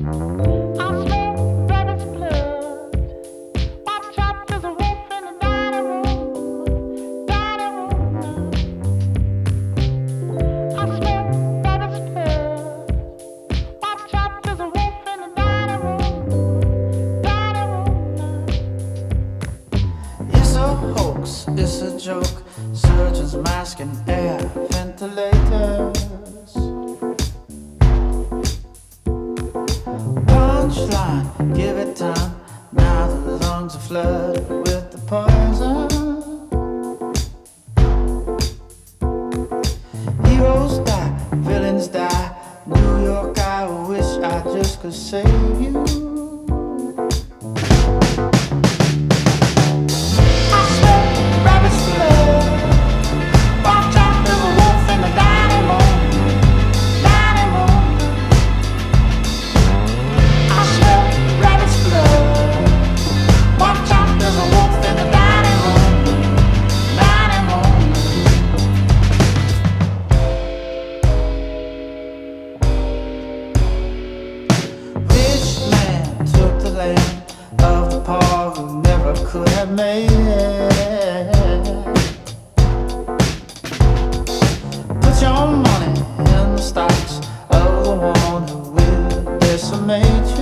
It's a joke, surgeons masking air ventilators. Punchline, give it time. Now the lungs are flooded with the poison. Heroes die, villains die. New York, I wish I just could save you. Of the poor who never could have made it. Put your money in the stocks of the one who will decimate you.